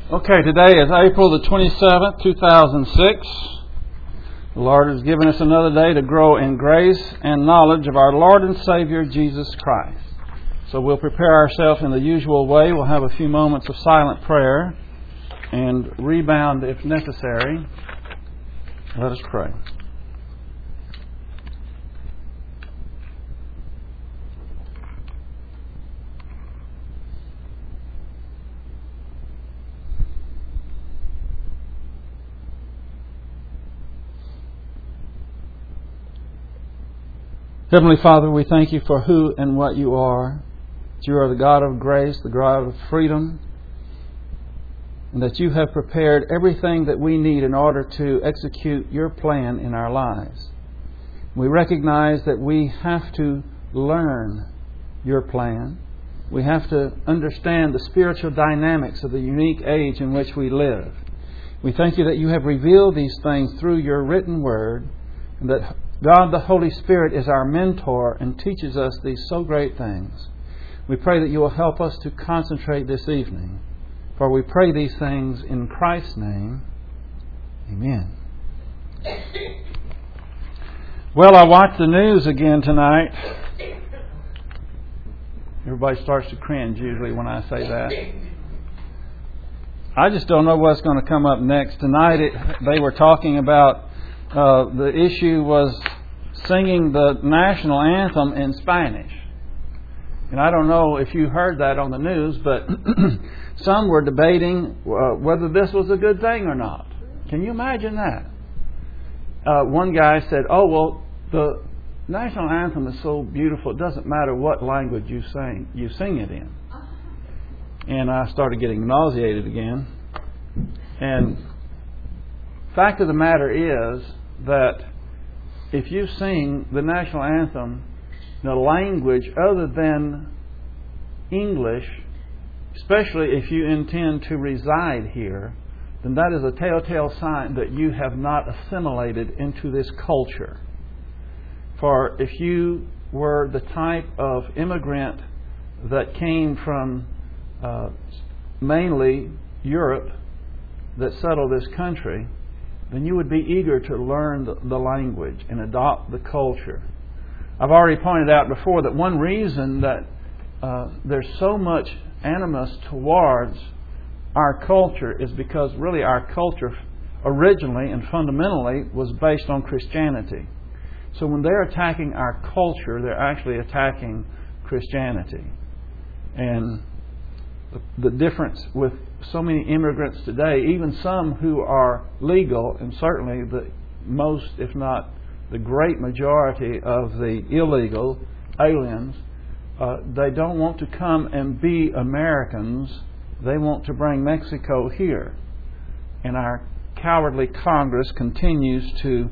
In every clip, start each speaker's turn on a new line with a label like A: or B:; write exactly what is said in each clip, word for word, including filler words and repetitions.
A: Okay, today is April the twenty-seventh, two thousand six. The Lord has given us another day to grow in grace and knowledge of our Lord and Savior, Jesus Christ. So we'll prepare ourselves in the usual way. We'll have a few moments of silent prayer and rebound if necessary. Let us pray. Heavenly Father, we thank you for who and what you are. That you are the God of grace, the God of freedom, and that you have prepared everything that we need in order to execute your plan in our lives. We recognize that we have to learn your plan. We have to understand the spiritual dynamics of the unique age in which we live. We thank you that you have revealed these things through your written word, and that God the Holy Spirit is our mentor and teaches us these so great things. We pray that you will help us to concentrate this evening. For we pray these things in Christ's name. Amen. Well, I watched the news again tonight. Everybody starts to cringe usually when I say that. I just don't know what's going to come up next. Tonight it, they were talking about Uh, the issue was singing the national anthem in Spanish. And I don't know if you heard that on the news, but some were debating uh, whether this was a good thing or not. Can you imagine that? Uh, one guy said, oh, well, the national anthem is so beautiful, it doesn't matter what language you sing, you sing it in. And I started getting nauseated again. And fact of the matter is that if you sing the national anthem in a language other than English, especially if you intend to reside here, then that is a telltale sign that you have not assimilated into this culture. For if you were the type of immigrant that came from uh, mainly Europe that settled this country, then you would be eager to learn the, the language and adopt the culture. I've already pointed out before that one reason that uh, there's so much animus towards our culture is because really our culture originally and fundamentally was based on Christianity. So when they're attacking our culture, they're actually attacking Christianity. And the, the difference with so many immigrants today, even some who are legal, and certainly the most, if not the great majority of the illegal aliens, uh, they don't want to come and be Americans. They want to bring Mexico here. And our cowardly Congress continues to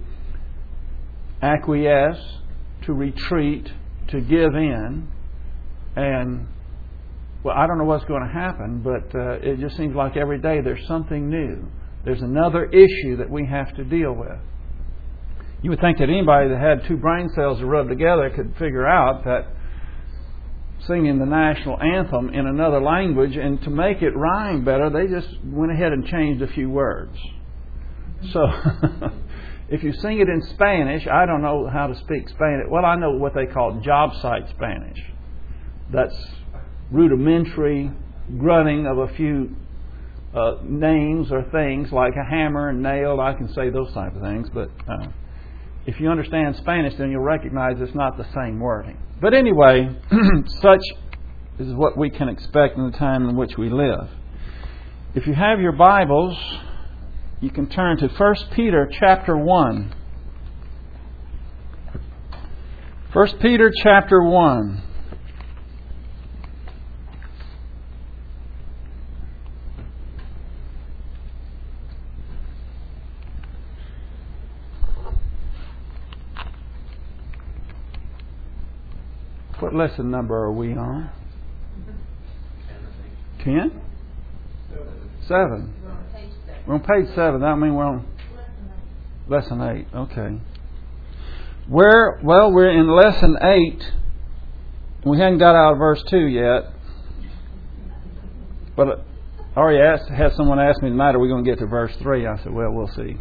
A: acquiesce, to retreat, to give in, and well, I don't know what's going to happen, but uh, it just seems like every day there's something new. There's another issue that we have to deal with. You would think that anybody that had two brain cells to rub together could figure out that singing the national anthem in another language, and to make it rhyme better, they just went ahead and changed a few words. So if you sing it in Spanish, I don't know how to speak Spanish. Well, I know what they call job site Spanish. That's rudimentary grunting of a few uh, names or things like a hammer and nail. I can say those type of things, but uh, if you understand Spanish, then you'll recognize it's not the same wording. But anyway, such is what we can expect in the time in which we live. If you have your Bibles, you can turn to First Peter chapter one. First Peter chapter one. What lesson number are we on? Ten? Seven. We're on page seven. That means we're on lesson eight. Okay. Where? Well, we're in lesson eight. We haven't got out of verse two yet. But I already asked, had someone ask me tonight, are we going to get to verse three? I said, well, we'll see.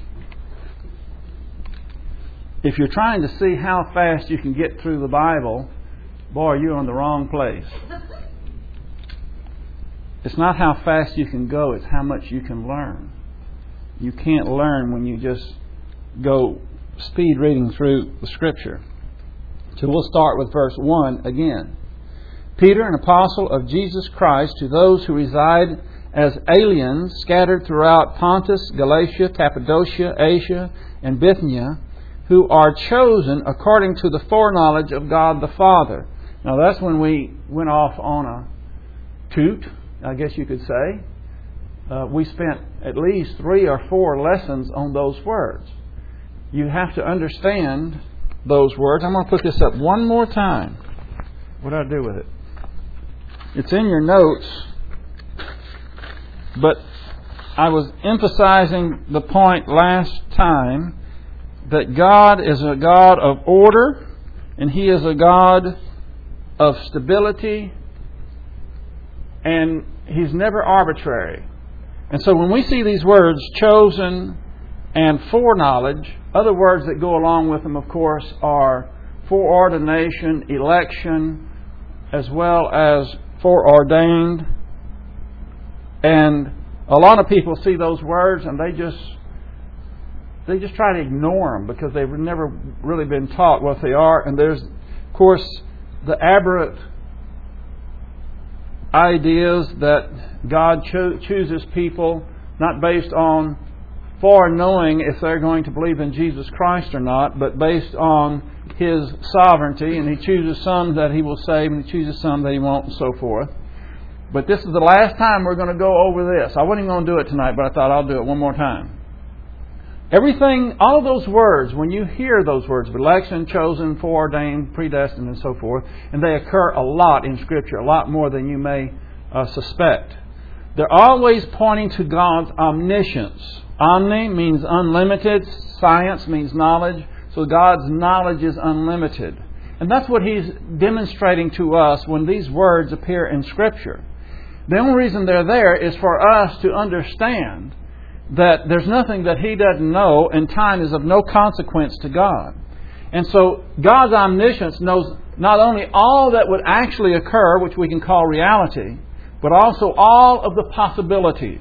A: If you're trying to see how fast you can get through the Bible, boy, you're in the wrong place. It's not how fast you can go, it's how much you can learn. You can't learn when you just go speed reading through the Scripture. So we'll start with verse one again. Peter, an apostle of Jesus Christ, to those who reside as aliens scattered throughout Pontus, Galatia, Cappadocia, Asia, and Bithynia, who are chosen according to the foreknowledge of God the Father. Now that's when we went off on a toot, I guess you could say. Uh, we spent at least three or four lessons on those words. You have to understand those words. I'm going to put this up one more time. What do I do with it? It's in your notes, but I was emphasizing the point last time that God is a God of order and He is a God of stability, and He's never arbitrary. And so when we see these words, chosen and foreknowledge, other words that go along with them, of course, are foreordination, election, as well as foreordained. And a lot of people see those words and they just they just try to ignore them because they've never really been taught what they are. And there's, of course, the aberrant ideas that God cho- chooses people not based on foreknowing if they're going to believe in Jesus Christ or not, but based on His sovereignty, and He chooses some that He will save and He chooses some that He won't, and so forth. But this is the last time we're going to go over this. I wasn't even going to do it tonight, but I thought I'll do it one more time. Everything, all of those words, when you hear those words, election, chosen, foreordained, predestined, and so forth, and they occur a lot in Scripture, a lot more than you may uh, suspect. They're always pointing to God's omniscience. Omni means unlimited. Science means knowledge. So God's knowledge is unlimited. And that's what He's demonstrating to us when these words appear in Scripture. The only reason they're there is for us to understand that there's nothing that He doesn't know, and time is of no consequence to God. And so God's omniscience knows not only all that would actually occur, which we can call reality, but also all of the possibilities.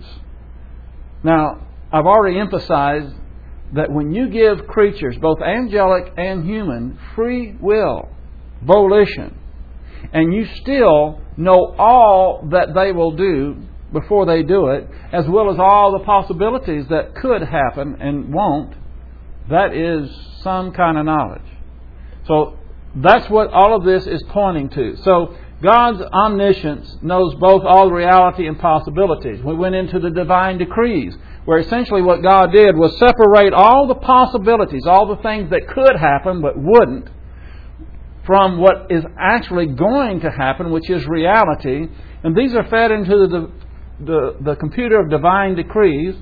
A: Now, I've already emphasized that when you give creatures, both angelic and human, free will, volition, and you still know all that they will do before they do it, as well as all the possibilities that could happen and won't, that is some kind of knowledge. So that's what all of this is pointing to. So God's omniscience knows both all reality and possibilities. We went into the divine decrees, where essentially what God did was separate all the possibilities, all the things that could happen but wouldn't, from what is actually going to happen, which is reality. And these are fed into the, the, the computer of divine decrees,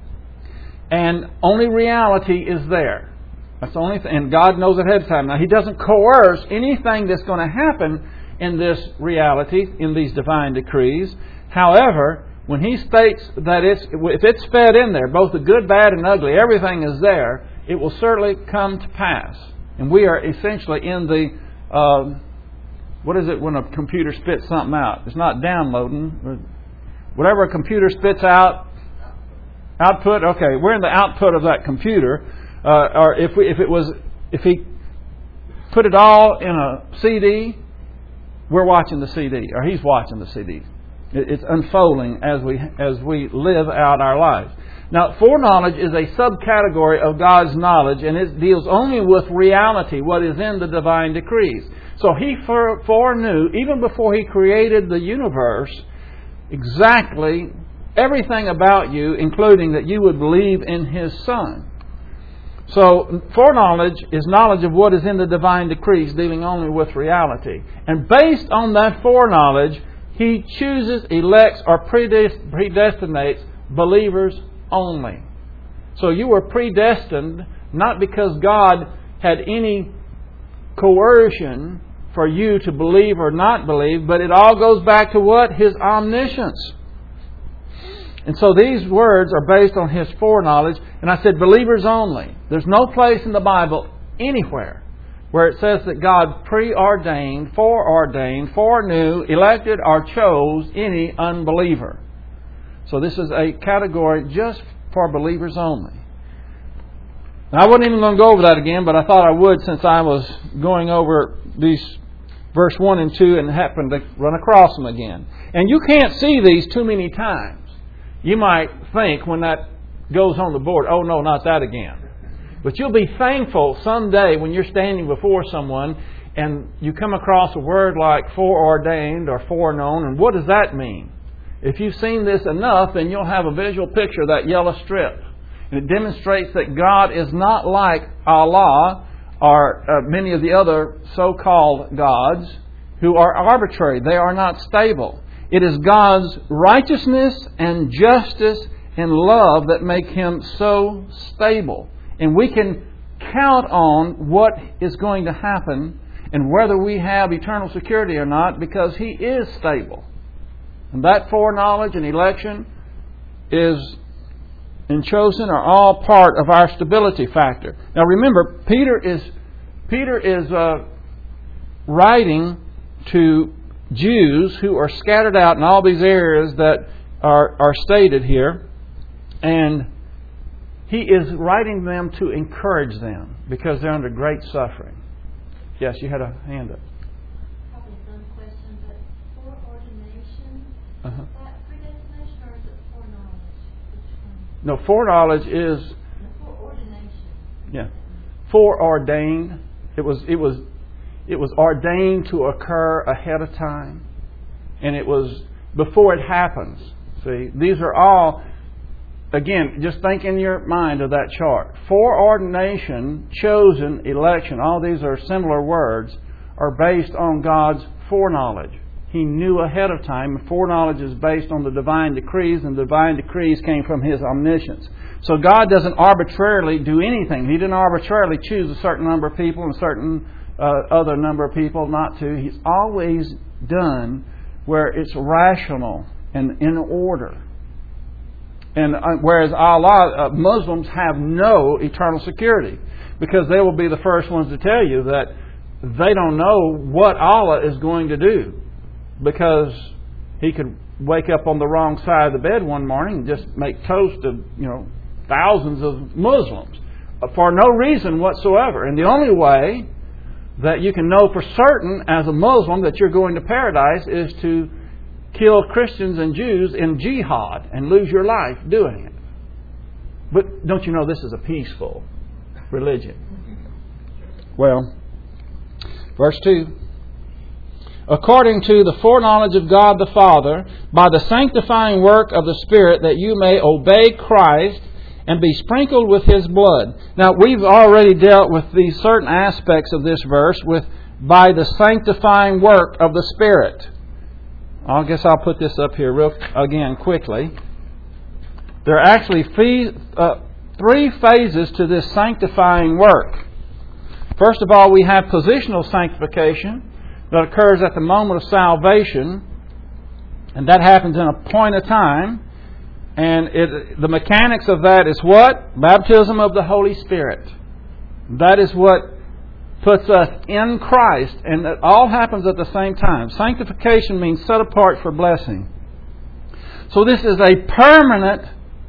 A: and only reality is there. That's the only thing. And God knows ahead of time. Now, He doesn't coerce anything that's going to happen in this reality, in these divine decrees. However, when He states that it's, if it's fed in there, both the good, bad, and ugly, everything is there, it will certainly come to pass. And we are essentially in the, uh, what is it when a computer spits something out? It's not downloading. Whatever a computer spits out, output, okay, we're in the output of that computer. Uh, or if we, if it was, if He put it all in a C D, we're watching the C D, or He's watching the C D. It's unfolding as we as we live out our lives. Now, foreknowledge is a subcategory of God's knowledge, and it deals only with reality, what is in the divine decrees. So He foreknew, even before He created the universe, exactly everything about you, including that you would believe in His Son. So foreknowledge is knowledge of what is in the divine decrees, dealing only with reality. And based on that foreknowledge, He chooses, elects, or predestinates believers only. So you were predestined not because God had any coercion for you to believe or not believe, but it all goes back to what? His omniscience. And so these words are based on His foreknowledge. And I said believers only. There's no place in the Bible anywhere where it says that God preordained, foreordained, foreknew, elected, or chose any unbeliever. So this is a category just for believers only. Now, I wasn't even going to go over that again, but I thought I would since I was going over these verse one and two and happened to run across them again. And you can't see these too many times. You might think when that goes on the board, oh no, not that again. But you'll be thankful someday when you're standing before someone and you come across a word like foreordained or foreknown. And what does that mean? If you've seen this enough, then you'll have a visual picture of that yellow strip. And it demonstrates that God is not like Allah or uh, many of the other so-called gods who are arbitrary. They are not stable. It is God's righteousness and justice and love that make Him so stable. And we can count on what is going to happen and whether we have eternal security or not because He is stable. And that foreknowledge and election is and chosen are all part of our stability factor. Now remember, Peter is Peter is uh, writing to Jews who are scattered out in all these areas that are, are stated here. And he is writing them to encourage them because they're under great suffering. Yes, you had a hand up.
B: Probably a dumb question, but foreordination,
A: Uh-huh.
B: is that predestination or is it foreknowledge? Which one?
A: No, foreknowledge is
B: The foreordination.
A: yeah, foreordained. It was it was it was ordained to occur ahead of time, and it was before it happens. See, these are all. Again, just think in your mind of that chart. Foreordination, chosen, election, all these are similar words, are based on God's foreknowledge. He knew ahead of time, and foreknowledge is based on the divine decrees, and the divine decrees came from His omniscience. So God doesn't arbitrarily do anything. He didn't arbitrarily choose a certain number of people and a certain uh, other number of people not to. He's always done where it's rational and in order. And uh, whereas Allah, uh, Muslims have no eternal security because they will be the first ones to tell you that they don't know what Allah is going to do because He could wake up on the wrong side of the bed one morning and just make toast to, you know, thousands of Muslims for no reason whatsoever. And the only way that you can know for certain as a Muslim that you're going to paradise is to kill Christians and Jews in jihad and lose your life doing it. But don't you know this is a peaceful religion? Well, verse two. According to the foreknowledge of God the Father, by the sanctifying work of the Spirit, that you may obey Christ and be sprinkled with His blood. Now, we've already dealt with these certain aspects of this verse with by the sanctifying work of the Spirit. I guess I'll put this up here real again quickly. There are actually fee, uh, three phases to this sanctifying work. First of all, we have positional sanctification that occurs at the moment of salvation, and that happens in a point of time. And it, the mechanics of that is what? Baptism of the Holy Spirit. That is what puts us in Christ, and it all happens at the same time. Sanctification means set apart for blessing. So this is a permanent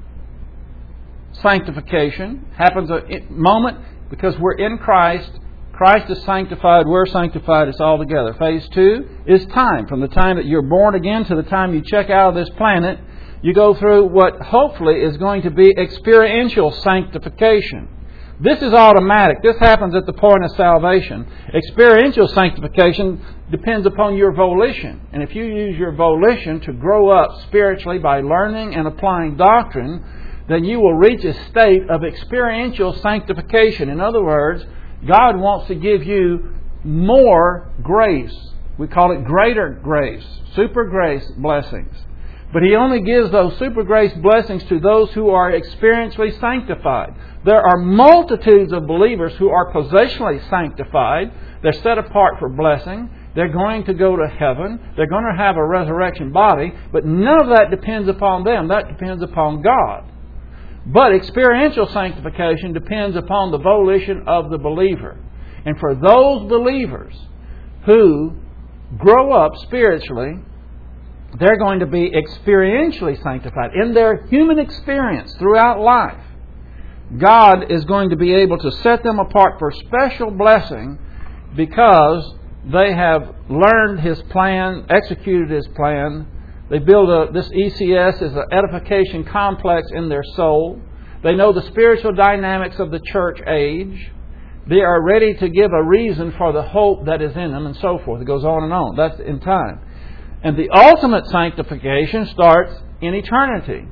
A: sanctification. Happens a moment because we're in Christ. Christ is sanctified, we're sanctified, it's all together. Phase two is time. From the time that you're born again to the time you check out of this planet, you go through what hopefully is going to be experiential sanctification. This is automatic. This happens at the point of salvation. Experiential sanctification depends upon your volition. And if you use your volition to grow up spiritually by learning and applying doctrine, then you will reach a state of experiential sanctification. In other words, God wants to give you more grace. We call it greater grace, super grace blessings. But He only gives those super grace blessings to those who are experientially sanctified. There are multitudes of believers who are positionally sanctified. They're set apart for blessing. They're going to go to heaven. They're going to have a resurrection body. But none of that depends upon them. That depends upon God. But experiential sanctification depends upon the volition of the believer. And for those believers who grow up spiritually, they're going to be experientially sanctified in their human experience throughout life. God is going to be able to set them apart for special blessing because they have learned His plan, executed His plan. They build a, this E C S is an edification complex in their soul. They know the spiritual dynamics of the church age. They are ready to give a reason for the hope that is in them and so forth. It goes on and on. That's in time. And the ultimate sanctification starts in eternity.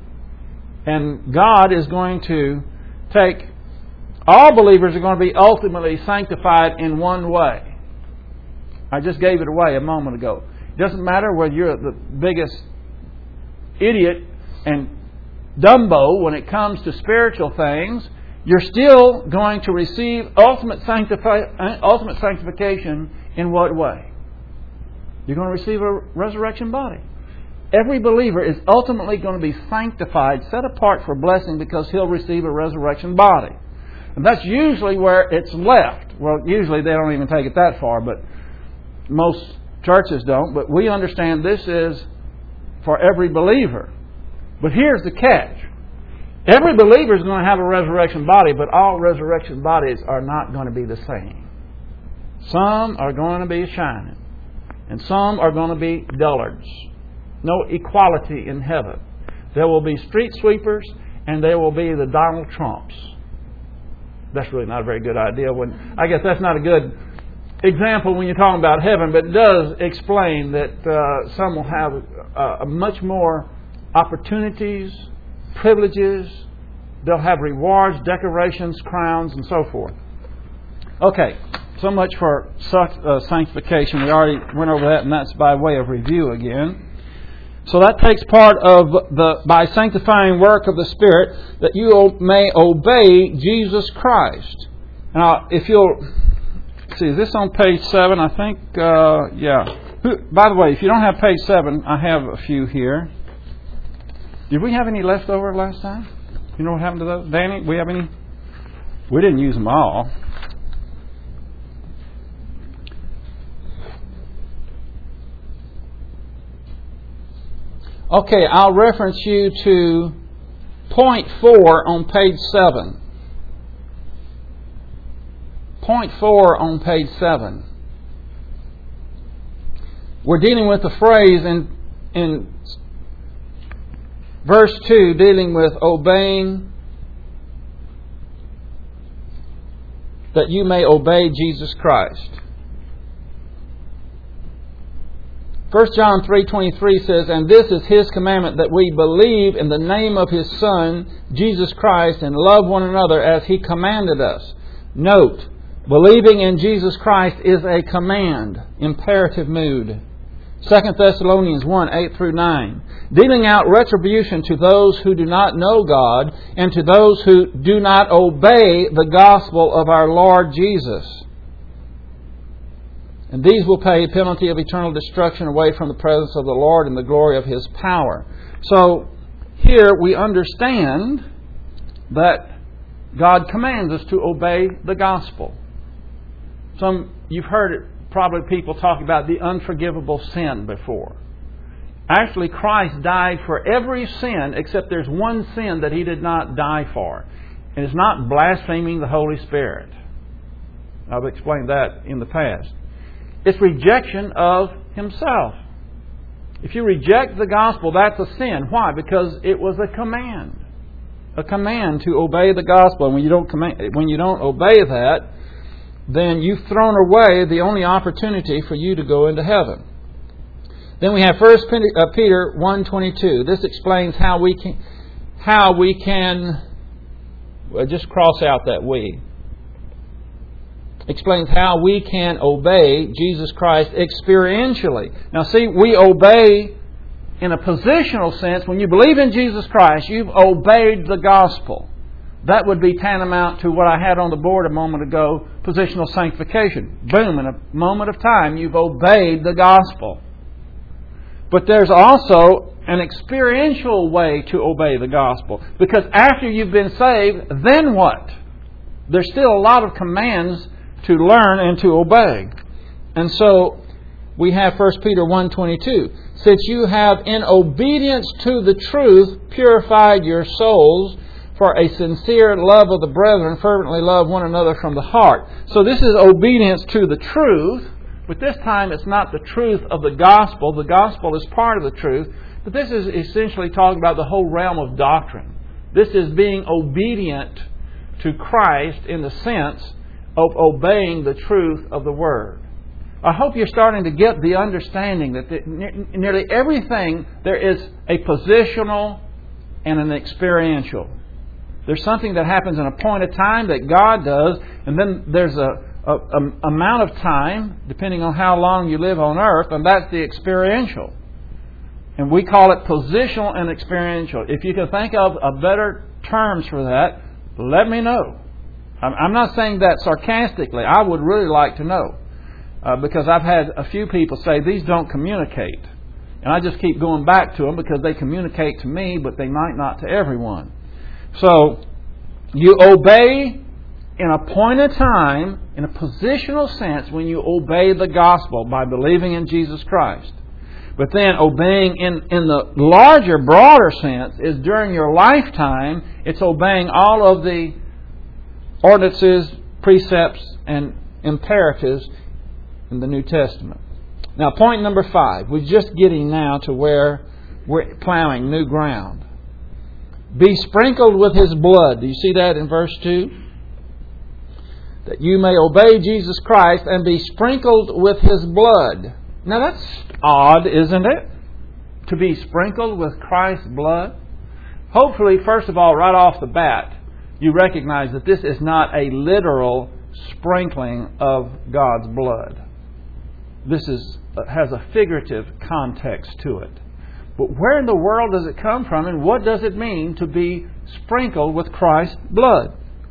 A: And God is going to take... All believers are going to be ultimately sanctified in one way. I just gave it away a moment ago. It doesn't matter whether you're the biggest idiot and Dumbo when it comes to spiritual things. You're still going to receive ultimate, sanctifi- ultimate sanctification in what way? You're going to receive a resurrection body. Every believer is ultimately going to be sanctified, set apart for blessing because he'll receive a resurrection body. And that's usually where it's left. Well, usually they don't even take it that far, but most churches don't. But we understand this is for every believer. But here's the catch. Every believer is going to have a resurrection body, but all resurrection bodies are not going to be the same. Some are going to be shining, and some are going to be dullards. No equality in heaven. There will be street sweepers, and there will be the Donald Trumps. That's really not a very good idea. When I guess that's not a good example when you're talking about heaven, but it does explain that uh, some will have uh, much more opportunities, privileges. They'll have rewards, decorations, crowns, and so forth. Okay, so much for sanctification. We already went over that, and that's by way of review again. So that takes part of the by sanctifying work of the Spirit that you may obey Jesus Christ. Now, if you'll see, is this on page seven? I think, uh, yeah. By the way, if you don't have page seven, I have a few here. Did we have any left over last time? You know what happened to those? Danny, we have any? We didn't use them all. Okay, I'll reference you to point four on page seven. Point four on page seven. We're dealing with the phrase in in verse two, dealing with obeying, that you may obey Jesus Christ. First John three twenty-three says, and this is His commandment, that we believe in the name of His Son, Jesus Christ, and love one another as He commanded us. Note, believing in Jesus Christ is a command, imperative mood. Second Thessalonians one, eight through nine. Dealing out retribution to those who do not know God and to those who do not obey the gospel of our Lord Jesus. And these will pay a penalty of eternal destruction away from the presence of the Lord and the glory of His power. So here we understand that God commands us to obey the gospel. Some, you've heard it, probably people talk about the unforgivable sin before. Actually, Christ died for every sin except there's one sin that He did not die for. And it's not blaspheming the Holy Spirit. I've explained that in the past. It's rejection of Himself. If you reject the gospel, that's a sin. Why? Because it was a command. A command to obey the gospel. And when you don't command, when you don't obey that, then you've thrown away the only opportunity for you to go into heaven. Then we have First Peter one twenty-two. This explains how we can, how we can, well, just cross out that we. Explains how we can obey Jesus Christ experientially. Now see, we obey in a positional sense. When you believe in Jesus Christ, you've obeyed the gospel. that would be tantamount to what I had on the board a moment ago, positional sanctification. Boom, in a moment of time, you've obeyed the gospel. But there's also an experiential way to obey the gospel. Because after you've been saved, then what? There's still a lot of commands to learn and to obey. And so we have First Peter one twenty-two. Since you have in obedience to the truth purified your souls for a sincere love of the brethren, fervently love one another from the heart. So this is obedience to the truth, but this time it's not the truth of the gospel. The gospel is part of the truth, but this is essentially talking about the whole realm of doctrine. This is being obedient to Christ in the sense of obeying the truth of the Word. I hope you're starting to get the understanding that the, nearly everything there is a positional and an experiential. There's something that happens in a point of time that God does, and then there's a, a, a amount of time, depending on how long you live on earth, and that's the experiential. And we call it positional and experiential. If you can think of a better terms for that, let me know. I'm not saying that sarcastically. I would really like to know. Uh, because I've had a few people say, these don't communicate. And I just keep going back to them because they communicate to me, but they might not to everyone. So, you obey in a point of time, in a positional sense, when you obey the gospel by believing in Jesus Christ. But then obeying in, in the larger, broader sense is during your lifetime, it's obeying all of the ordinances, precepts, and imperatives in the New Testament. Now, point number five. We're just getting now to where we're plowing new ground. Be sprinkled with His blood. Do you see that in verse two? That you may obey Jesus Christ and be sprinkled with His blood. Now that's odd, isn't it? To be sprinkled with Christ's blood. Hopefully, first of all, right off the bat, you recognize that this is not a literal sprinkling of God's blood. This is has a figurative context to it. But where in the world does it come from, and what does it mean to be sprinkled with Christ's blood?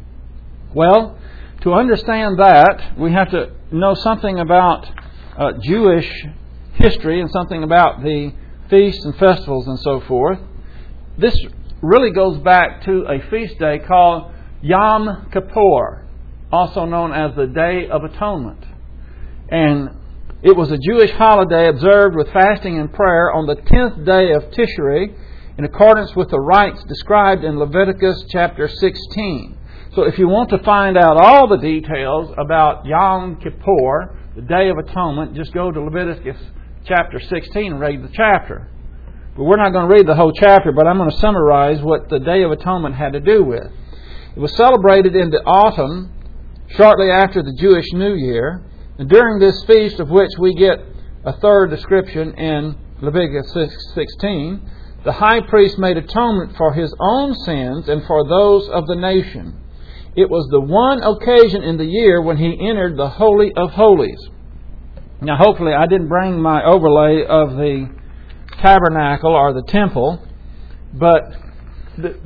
A: Well, to understand that, we have to know something about uh, Jewish history and something about the feasts and festivals and so forth. This really goes back to a feast day called Yom Kippur, also known as the Day of Atonement. And it was a Jewish holiday observed with fasting and prayer on the tenth day of Tishri in accordance with the rites described in Leviticus chapter sixteen. So if you want to find out all the details about Yom Kippur, the Day of Atonement, just go to Leviticus chapter sixteen and read the chapter. But we're not going to read the whole chapter, but I'm going to summarize what the Day of Atonement had to do with. It was celebrated in the autumn, shortly after the Jewish New Year. And during this feast, of which we get a third description in Leviticus sixteen, the high priest made atonement for his own sins and for those of the nation. It was the one occasion in the year when he entered the Holy of Holies. Now, hopefully I didn't bring my overlay of the tabernacle or the temple, but the,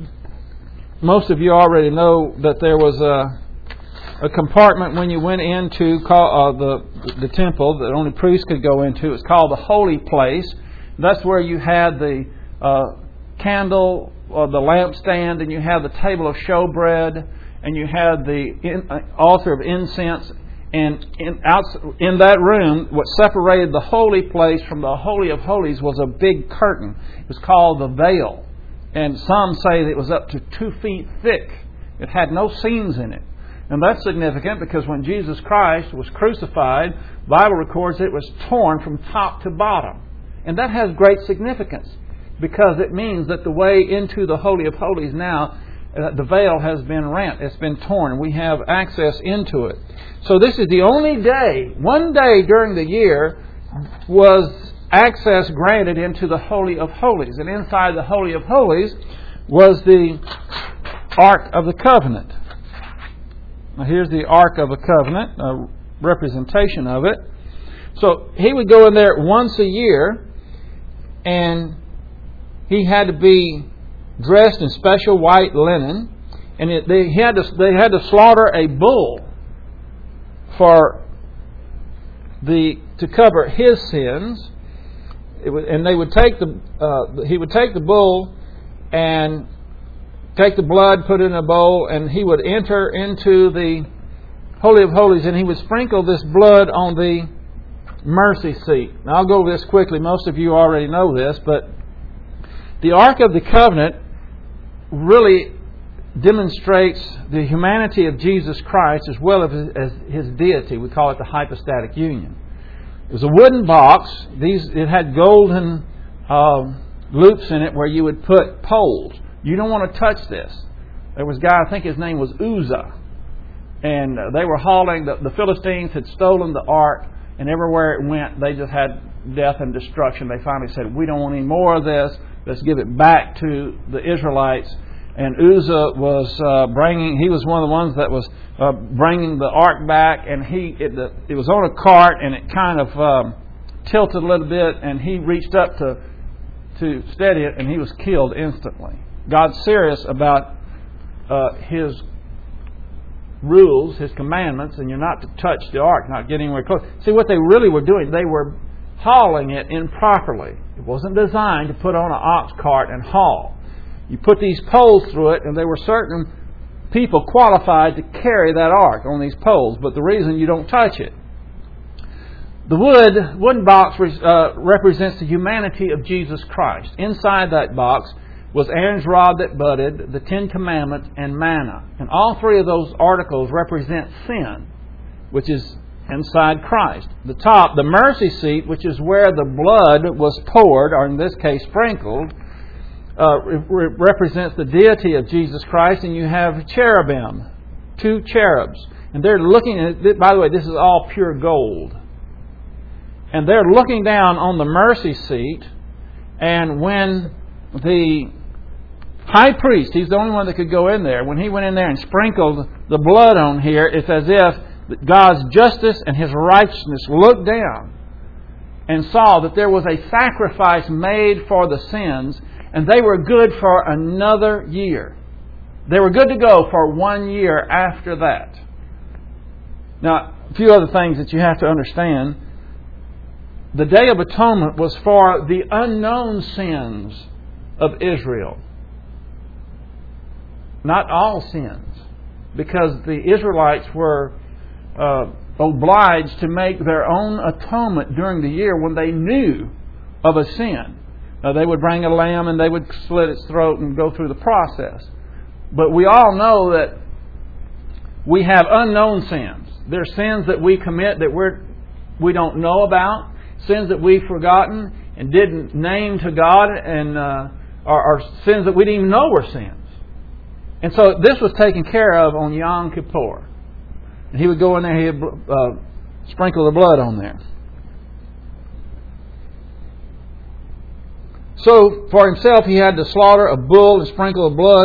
A: most of you already know that there was a A compartment when you went into call, uh, the the temple that only priests could go into. It's called the holy place. That's where you had the uh, candle or the lampstand, and you had the table of showbread, and you had the in, uh, altar of incense. And in, out, in that room, what separated the holy place from the Holy of Holies was a big curtain. It was called the veil. And some say that it was up to two feet thick. It had no seams in it. And that's significant because when Jesus Christ was crucified, the Bible records it was torn from top to bottom. And that has great significance because it means that the way into the Holy of Holies now, uh, the veil has been rent. It's been torn. We have access into it. So this is the only day, one day during the year, was access granted into the Holy of Holies. And inside the Holy of Holies was the Ark of the Covenant. Now here's the Ark of a Covenant, a representation of it. So he would go in there once a year, and he had to be dressed in special white linen,
C: and it, they had to they had to slaughter a bull for the to cover his sins. It was, and they would take the uh, he would take the bull and take the blood, put it in a bowl, and he would enter into the Holy of Holies, and he would sprinkle this blood on the mercy seat. Now, I'll go over this quickly. Most of you already know this, but the Ark of the Covenant really demonstrates the humanity of Jesus Christ as well as as His deity. We call it the hypostatic union. It was a wooden box. These it had golden uh, loops in it where you would put poles. You don't want to touch this. There was a guy, I think his name was Uzzah, and they were hauling, the, the Philistines had stolen the ark, and everywhere it went, they just had death and destruction. They finally said, we don't want any more of this. Let's give it back to the Israelites. And Uzzah was uh, bringing, he was one of the ones that was uh, bringing the ark back, and he it, the, it was on a cart, and it kind of um, tilted a little bit, and he reached up to to steady it, and he was killed instantly. God's serious about uh, His rules, His commandments, and you're not to touch the ark, not get anywhere close. See, what they really were doing, they were hauling it improperly. It wasn't designed to put on an ox cart and haul. You put these poles through it, and there were certain people qualified to carry that ark on these poles, but the reason you don't touch it. The wood wooden box uh, represents the humanity of Jesus Christ. Inside that box was Aaron's rod that budded, the Ten Commandments, and manna. And all three of those articles represent sin, which is inside Christ. The top, the mercy seat, which is where the blood was poured, or in this case sprinkled, uh, re- represents the deity of Jesus Christ. And you have cherubim, two cherubs. And they're looking at, by the way, this is all pure gold. And they're looking down on the mercy seat, and when the high priest, he's the only one that could go in there, when he went in there and sprinkled the blood on here, it's as if God's justice and His righteousness looked down and saw that there was a sacrifice made for the sins, and they were good for another year. They were good to go for one year after that. Now, a few other things that you have to understand. The Day of Atonement was for the unknown sins of Israel. Not all sins. Because the Israelites were uh, obliged to make their own atonement during the year when they knew of a sin. Now, they would bring a lamb and they would slit its throat and go through the process. But we all know that we have unknown sins. There are sins that we commit that we're, we don't know about. Sins that we've forgotten and didn't name to God, and uh, are, are sins that we didn't even know were sins. And so this was taken care of on Yom Kippur. And he would go in there, he would uh, sprinkle the blood on there. So for himself, he had to slaughter a bull and sprinkle the blood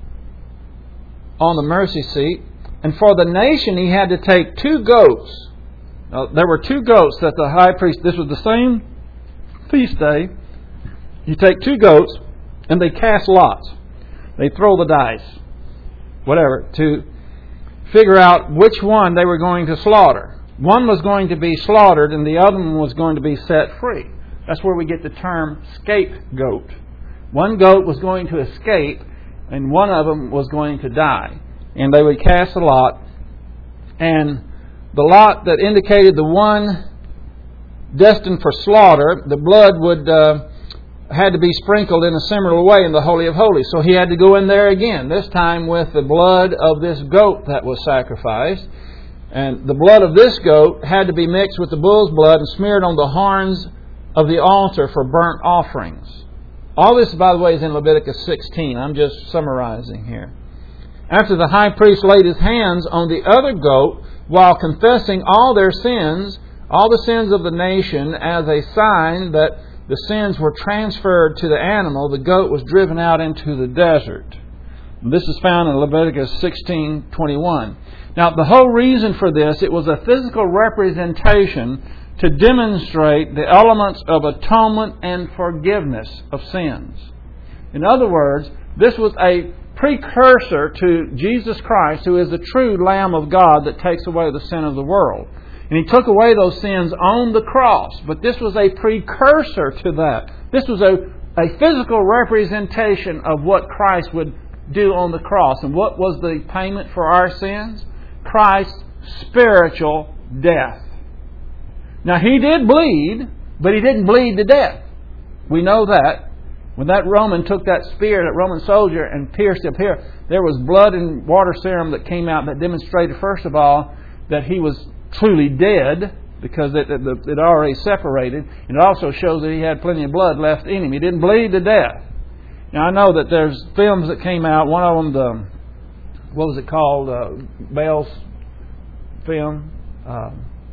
C: on the mercy seat. And for the nation, he had to take two goats. Now, there were two goats that the high priest, this was the same feast day. You take two goats and they cast lots. They throw the dice, whatever, to figure out which one they were going to slaughter. One was going to be slaughtered and the other one was going to be set free. That's where we get the term scapegoat. One goat was going to escape and one of them was going to die. And they would cast a lot, and the lot that indicated the one destined for slaughter, the blood would uh, had to be sprinkled in a similar way in the Holy of Holies. So he had to go in there again, this time with the blood of this goat that was sacrificed. And the blood of this goat had to be mixed with the bull's blood and smeared on the horns of the altar for burnt offerings. All this, by the way, is in Leviticus sixteen. I'm just summarizing here. After the high priest laid his hands on the other goat, while confessing all their sins, all the sins of the nation, as a sign that the sins were transferred to the animal, the goat was driven out into the desert. This is found in Leviticus sixteen twenty-one. Now, the whole reason for this, it was a physical representation to demonstrate the elements of atonement and forgiveness of sins. In other words, this was a
A: precursor to Jesus Christ, who is the true Lamb of God that takes away the sin of the world. And He took away those sins on the cross. But this was a precursor to that. This was a, a physical representation of what Christ would do on the cross. And what was the payment for our sins? Christ's spiritual death. Now, He did bleed, but He didn't bleed to death. We know that. When that Roman took that spear, that Roman soldier, and pierced up here, there was blood and water serum that came out that demonstrated, first of all, that he was truly dead, because it, it, it already separated. And it also shows that he had plenty of blood left in him. He didn't bleed to death. Now, I know that there's films that came out. One of them, the, what was it called? Uh, Bell's film? Uh,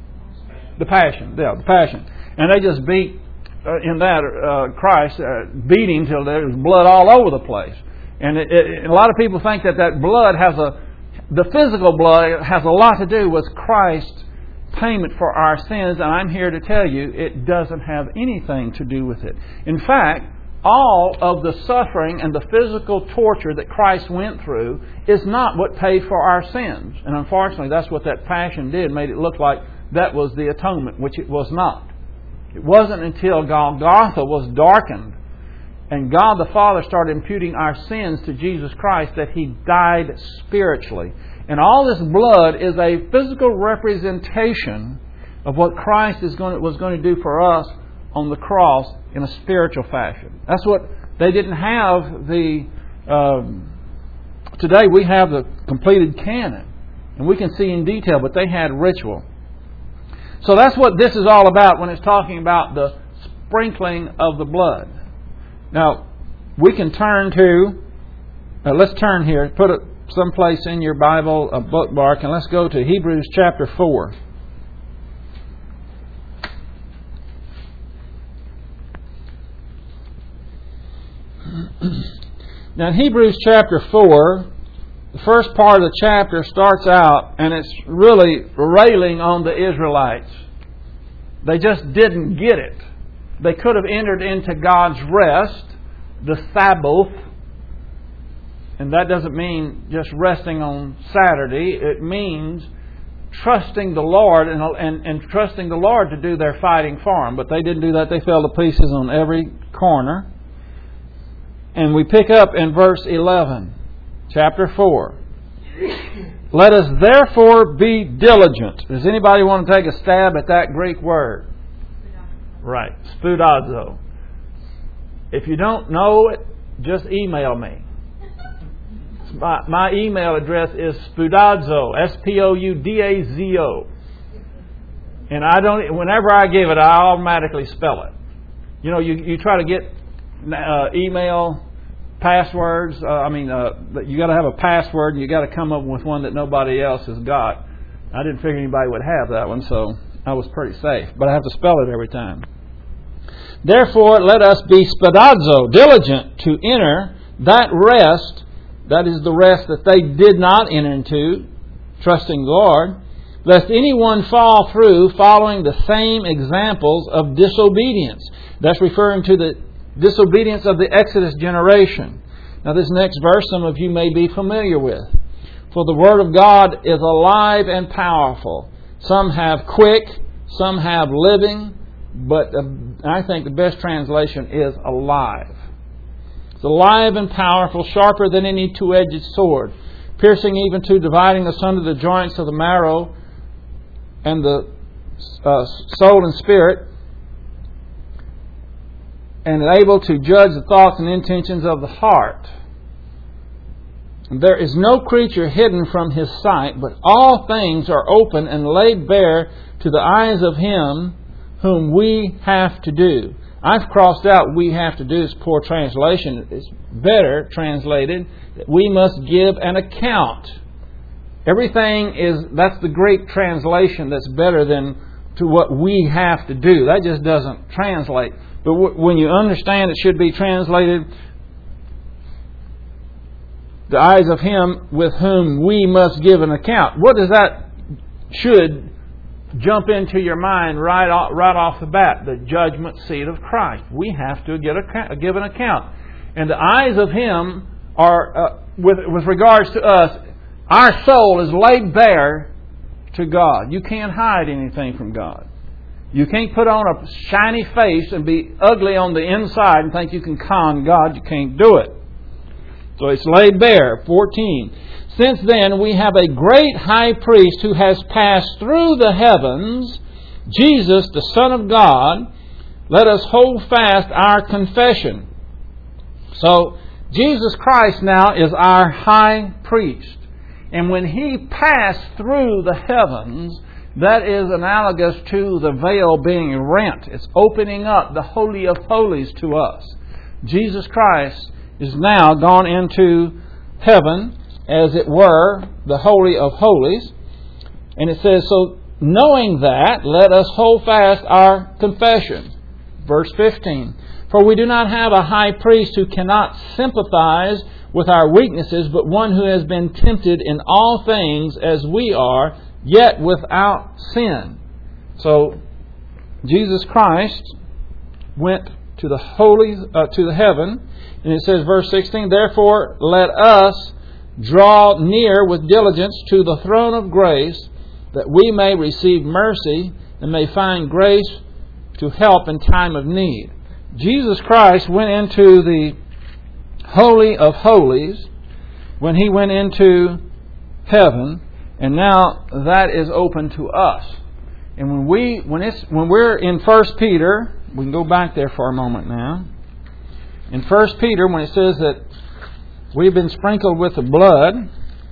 A: the Passion. Yeah, the Passion. And they just beat Uh, in that, uh, Christ uh, beat Him till there was blood all over the place. And it, it, a lot of people think that that blood has a, the physical blood has a lot to do with Christ's payment for our sins. And I'm here to tell you, it doesn't have anything to do with it. In fact, all of the suffering and the physical torture that Christ went through is not what paid for our sins. And unfortunately, that's what that Passion did, made it look like that was the atonement, which it was not. It wasn't until Golgotha was darkened and God the Father started imputing our sins to Jesus Christ that He died spiritually. And all this blood is a physical representation of what Christ is going to, was going to do for us on the cross in a spiritual fashion. That's what they didn't have. The um, today we have the completed canon, and we can see in detail, but they had ritual. So that's what this is all about when it's talking about the sprinkling of the blood. Now, we can turn to, uh, let's turn here, put it someplace in your Bible, a bookmark, and let's go to Hebrews chapter four. Now, in Hebrews chapter four, the first part of the chapter starts out, and it's really railing on the Israelites. They just didn't get it. They could have entered into God's rest, the Sabbath, and that doesn't mean just resting on Saturday. It means trusting the Lord and, and, and trusting the Lord to do their fighting for them. But they didn't do that. They fell to pieces on every corner. And we pick up in verse eleven. Chapter four. Let us therefore be diligent. Does anybody want to take a stab at that Greek word? Right. Spoudazo. If you don't know it, just email me. My, my email address is spoudazo. S P O U D A Z O. And I don't. Whenever I give it, I automatically spell it. You know, you, you try to get uh, email passwords. Uh, I mean, uh, you got to have a password, and you got to come up with one that nobody else has got. I didn't figure anybody would have that one, so I was pretty safe. But I have to spell it every time. Therefore, let us be spoudazo, diligent to enter that rest. That is the rest that they did not enter into, trusting the Lord, lest anyone fall through following the same examples of disobedience. That's referring to the disobedience of the Exodus generation. Now, this next verse some of you may be familiar with. For the Word of God is alive and powerful. Some have quick, some have living, but I think the best translation is alive. It's alive and powerful, sharper than any two-edged sword, piercing even to dividing asunder the joints of the marrow and the uh, soul and spirit, and able to judge the thoughts and intentions of the heart. And there is no creature hidden from His sight, but all things are open and laid bare to the eyes of Him whom we have to do. I've crossed out we have to do. It's poor translation. It's better translated that we must give an account. Everything is, that's the Greek translation that's better than to what we have to do. That just doesn't translate. But w- when you understand it should be translated, the eyes of Him with whom we must give an account. What does that should jump into your mind right off, right off the bat? The judgment seat of Christ. We have to get a, give an account. And the eyes of Him are, uh, with, with regards to us, our soul is laid bare to God. You can't hide anything from God. You can't put on a shiny face and be ugly on the inside and think you can con God. You can't do it. So it's laid bare. fourteen. Since then we have a great high priest who has passed through the heavens, Jesus, the Son of God. Let us hold fast our confession. So Jesus Christ now is our high priest. And when He passed through the heavens, that is analogous to the veil being rent. It's opening up the Holy of Holies to us. Jesus Christ is now gone into heaven, as it were, the Holy of Holies. And it says, so knowing that, let us hold fast our confession. Verse fifteen. For we do not have a high priest who cannot sympathize with our weaknesses, but one who has been tempted in all things as we are, yet without sin. So Jesus Christ went to the holy, uh, to the heaven, and it says, verse sixteen, therefore let us draw near with diligence to the throne of grace, that we may receive mercy and may find grace to help in time of need. Jesus Christ went into the Holy of Holies when He went into heaven, and now that is open to us. And when we when it's when we're in First Peter, we can go back there for a moment now. In First Peter, when it says that we've been sprinkled with the blood,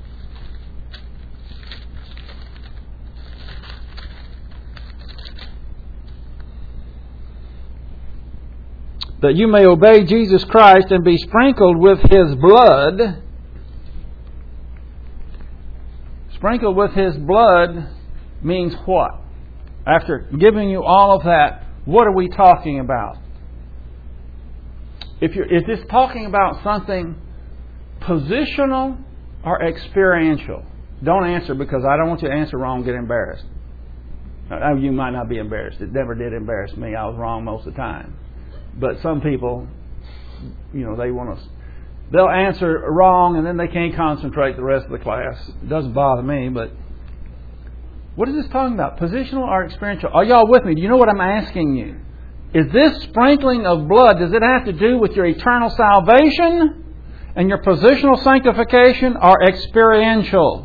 A: that you may obey Jesus Christ and be sprinkled with His blood. Sprinkled with His blood means what? After giving you all of that, what are we talking about? If you're, is this talking about something positional or experiential? Don't answer, because I don't want you to answer wrong and get embarrassed. You might not be embarrassed. It never did embarrass me. I was wrong most of the time. But some people, you know, they want to, they'll answer wrong and then they can't concentrate the rest of the class. It doesn't bother me, but what is this talking about? Positional or experiential? Are y'all with me? Do you know what I'm asking you? Is this sprinkling of blood, does it have to do with your eternal salvation and your positional sanctification, or experiential?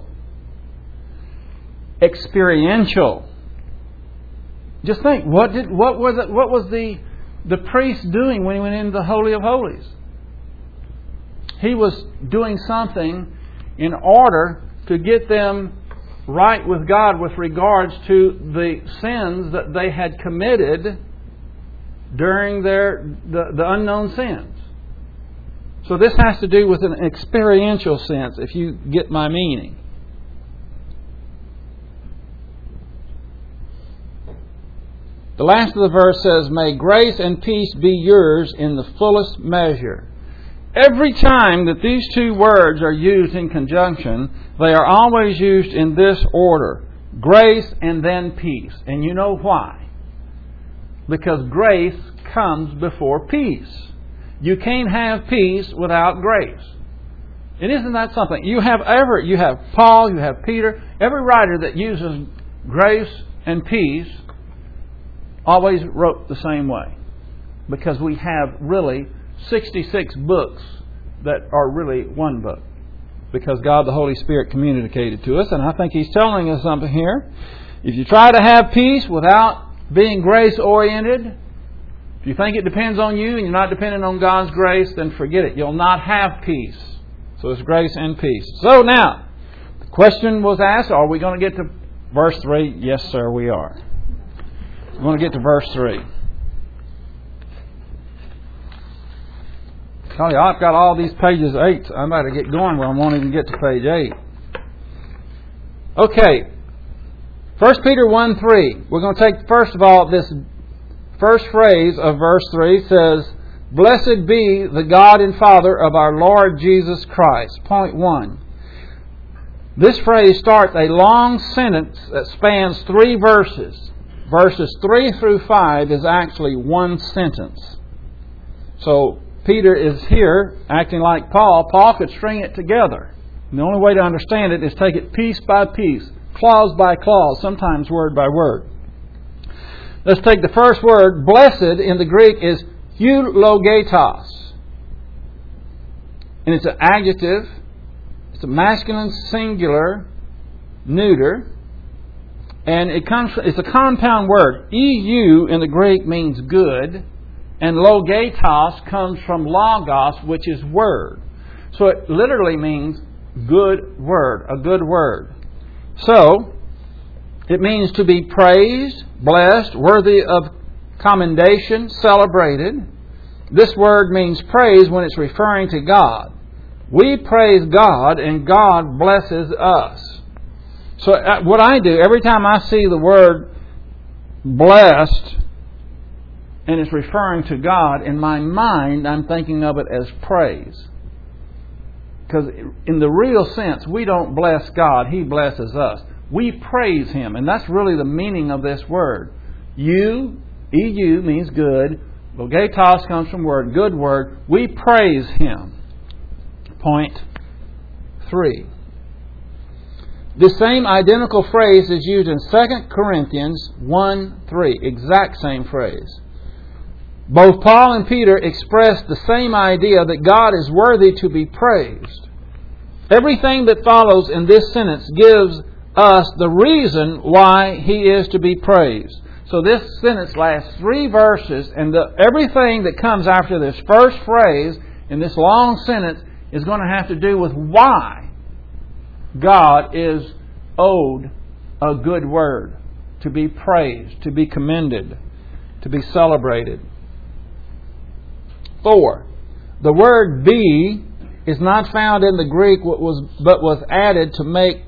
A: Experiential. Just think, what did what was it, what was the the priest doing when he went into the Holy of Holies? He was doing something in order to get them right with God with regards to the sins that they had committed during their the, the unknown sins. So this has to do with an experiential sense, if you get my meaning. The last of the verse says, may grace and peace be yours in the fullest measure. Every time that these two words are used in conjunction, they are always used in this order. Grace and then peace. And you know why? Because grace comes before peace. You can't have peace without grace. And isn't that something? You have ever, you have Paul, you have Peter, every writer that uses grace and peace always wrote the same way. Because we have really sixty-six books that are really one book. Because God the Holy Spirit communicated to us. And I think He's telling us something here. If you try to have peace without being grace-oriented, if you think it depends on you and you're not dependent on God's grace, then forget it. You'll not have peace. So it's grace and peace. So now, the question was asked, are we going to get to verse three? Yes, sir, we are. We're going to get to verse three. Tell you, I've got all these pages eight. So I'm about to get going where I won't even get to page eight. Okay. First Peter one three. We're going to take, first of all, this first phrase of verse three. It says, blessed be the God and Father of our Lord Jesus Christ. Point one. This phrase starts a long sentence that spans three verses. Verses three through five is actually one sentence. So Peter is here acting like Paul, Paul could string it together. And the only way to understand it is take it piece by piece, clause by clause, sometimes word by word. Let's take the first word. Blessed in the Greek is eulogetos. And it's an adjective. It's a masculine singular neuter. And it comes. It's a compound word. E U in the Greek means good. And logetos comes from logos, which is word. So it literally means good word, a good word. So, it means to be praised, blessed, worthy of commendation, celebrated. This word means praise when it's referring to God. We praise God and God blesses us. So what I do, every time I see the word blessed and it's referring to God, in my mind I'm thinking of it as praise. Because in the real sense, we don't bless God, He blesses us. We praise Him, and that's really the meaning of this word. Eu, E U means good. Logetos comes from word, good word. We praise Him. Point three. The same identical phrase is used in Second Corinthians one three. Exact same phrase. Both Paul and Peter express the same idea that God is worthy to be praised. Everything that follows in this sentence gives us the reason why He is to be praised. So this sentence lasts three verses, and the, everything that comes after this first phrase in this long sentence is going to have to do with why God is owed a good word, to be praised, to be commended, to be celebrated. Four, the word be is not found in the Greek, but was added to make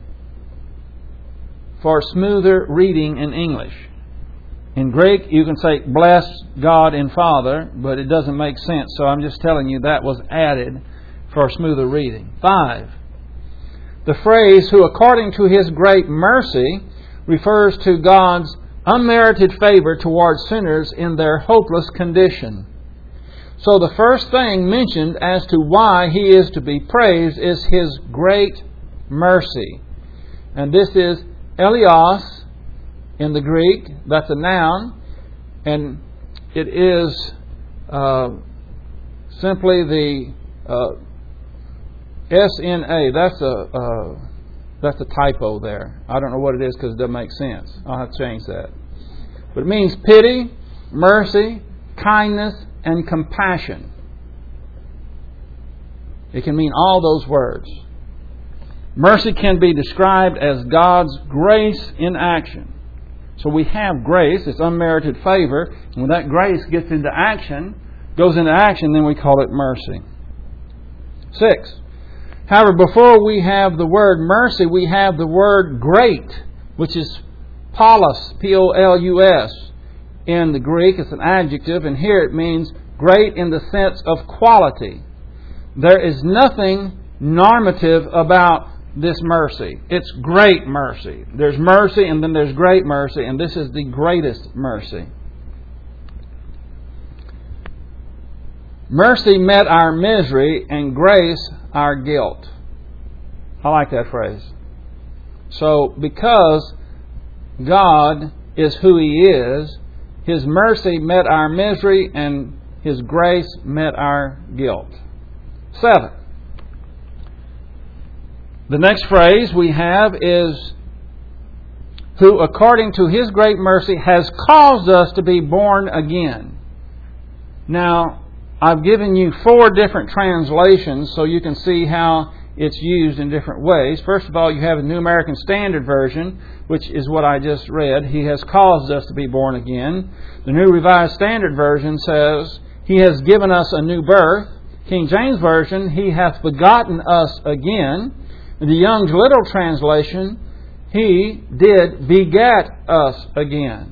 A: for smoother reading in English. In Greek, you can say, bless God and Father, but it doesn't make sense. So I'm just telling you that was added for smoother reading. Five, the phrase, who according to His great mercy, refers to God's unmerited favor towards sinners in their hopeless condition. So the first thing mentioned as to why He is to be praised is His great mercy. And this is Elios in the Greek. That's a noun. And it is uh, simply the uh, S N A. That's a, uh, that's a typo there. I don't know what it is because it doesn't make sense. I'll have to change that. But it means pity, mercy, kindness, and compassion. It can mean all those words. Mercy can be described as God's grace in action. So we have grace, it's unmerited favor. And when that grace gets into action, goes into action, then we call it mercy. Six. However, before we have the word mercy, we have the word great, which is Paulus, P O L U S. In the Greek, it's an adjective, and here it means great in the sense of quality. There is nothing normative about this mercy. It's great mercy. There's mercy, and then there's great mercy, and this is the greatest mercy. Mercy met our misery, and grace our guilt. I like that phrase. So, because God is who He is, His mercy met our misery and His grace met our guilt. Seven. The next phrase we have is, who according to His great mercy has caused us to be born again. Now, I've given you four different translations so you can see how it's used in different ways. First of all, you have the New American Standard Version, which is what I just read. He has caused us to be born again. The New Revised Standard Version says, He has given us a new birth. King James Version, He hath begotten us again. In the Young's Literal Translation, He did beget us again.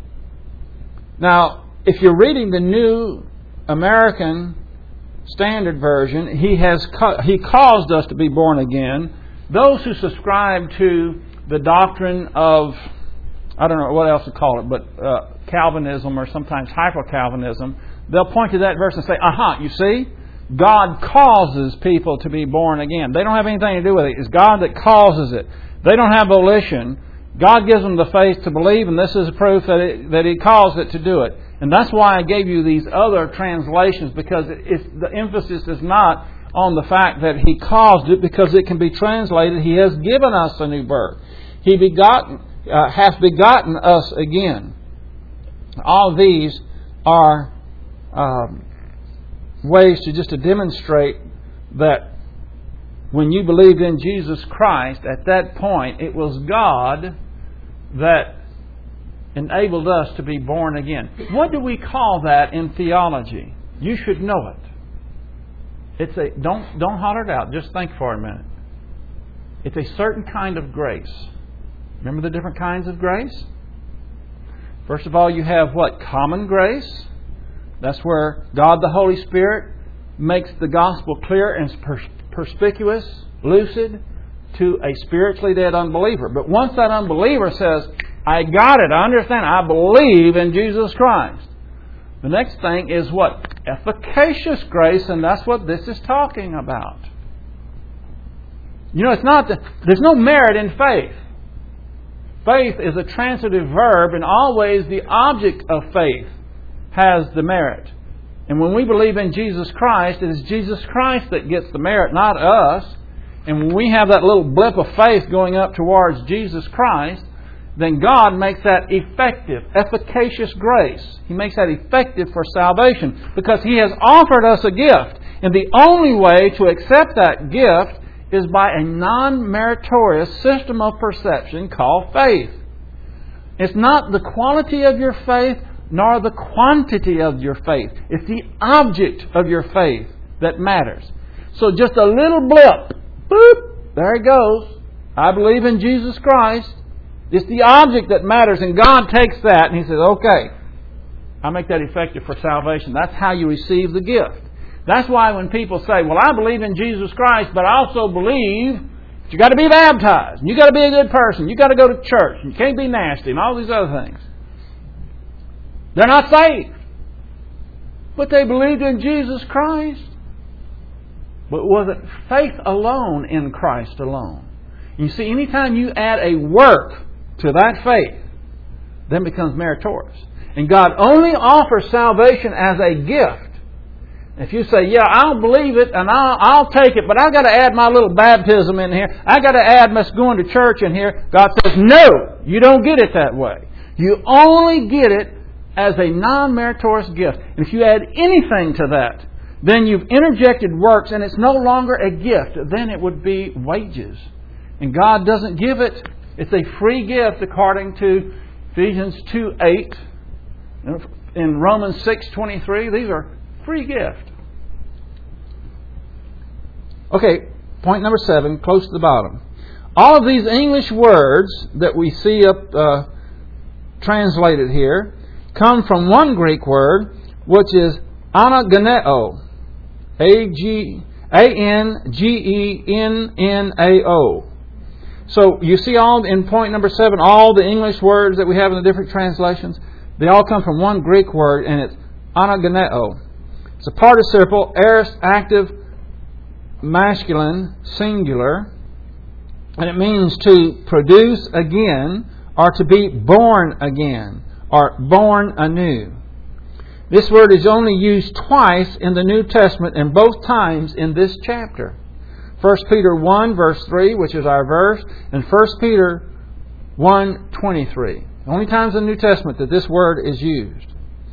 A: Now, if you're reading the New American Standard Version, He has He caused us to be born again. Those who subscribe to the doctrine of, I don't know what else to call it, but uh, Calvinism or sometimes hyper-Calvinism, they'll point to that verse and say, aha, you see? God causes people to be born again. They don't have anything to do with it. It's God that causes it. They don't have volition. God gives them the faith to believe, and this is proof that it, that He caused it to do it. And that's why I gave you these other translations, because it, it's, the emphasis is not on the fact that He caused it, because it can be translated, He has given us a new birth. He begotten, uh, hath begotten us again. All these are um, ways to just to demonstrate that when you believed in Jesus Christ, at that point, it was God that enabled us to be born again. What do we call that in theology? You should know it. It's a don't don't holler it out. Just think for a minute. It's a certain kind of grace. Remember the different kinds of grace? First of all, you have what? Common grace. That's where God the Holy Spirit makes the gospel clear and pers- perspicuous, lucid to a spiritually dead unbeliever. But once that unbeliever says, I got it, I understand, I believe in Jesus Christ, the next thing is what? Efficacious grace, and that's what this is talking about. You know, it's not the, there's no merit in faith. Faith is a transitive verb, and always the object of faith has the merit. And when we believe in Jesus Christ, it is Jesus Christ that gets the merit, not us. And when we have that little blip of faith going up towards Jesus Christ, then God makes that effective, efficacious grace. He makes that effective for salvation because He has offered us a gift. And the only way to accept that gift is by a non-meritorious system of perception called faith. It's not the quality of your faith nor the quantity of your faith. It's the object of your faith that matters. So just a little blip, boop, there it goes. I believe in Jesus Christ. It's the object that matters, and God takes that and He says, okay, I'll make that effective for salvation. That's how you receive the gift. That's why when people say, well, I believe in Jesus Christ, but I also believe that you've got to be baptized, and you've got to be a good person, you've got to go to church, and you can't be nasty, and all these other things. They're not saved. But they believed in Jesus Christ. But was it faith alone in Christ alone? You see, anytime you add a work to that faith, then it becomes meritorious. And God only offers salvation as a gift. If you say, yeah, I'll believe it and I'll, I'll take it, but I've got to add my little baptism in here, I've got to add my going to church in here, God says, no, you don't get it that way. You only get it as a non-meritorious gift. And if you add anything to that, then you've interjected works and it's no longer a gift. Then it would be wages. And God doesn't give it. It's a free gift according to Ephesians two eight. In Romans six twenty-three, these are free gift. Okay, point number seven, close to the bottom. All of these English words that we see up uh, translated here come from one Greek word, which is anageneo. A G A N G E N N A O. So you see all in point number seven, all the English words that we have in the different translations, they all come from one Greek word, and it's anageneo. It's a participle, aorist, active, masculine, singular, and it means to produce again, or to be born again, or born anew. This word is only used twice in the New Testament, and both times in this chapter. First Peter one, verse three, which is our verse, and First Peter one, twenty-three. The only times in the New Testament that this word is used.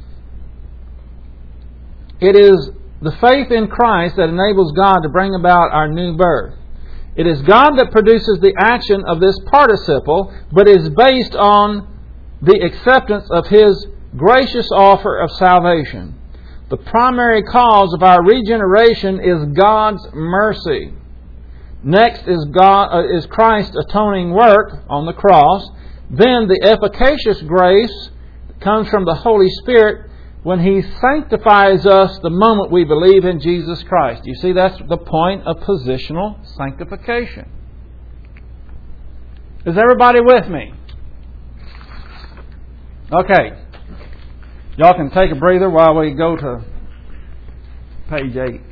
A: It is the faith in Christ that enables God to bring about our new birth. It is God that produces the action of this participle, but is based on the acceptance of His gracious offer of salvation. The primary cause of our regeneration is God's mercy. Next is God uh, is Christ's atoning work on the cross. Then the efficacious grace that comes from the Holy Spirit when He sanctifies us the moment we believe in Jesus Christ. You see, that's the point of positional sanctification. Is everybody with me? Okay. Y'all can take a breather while we go to page eight.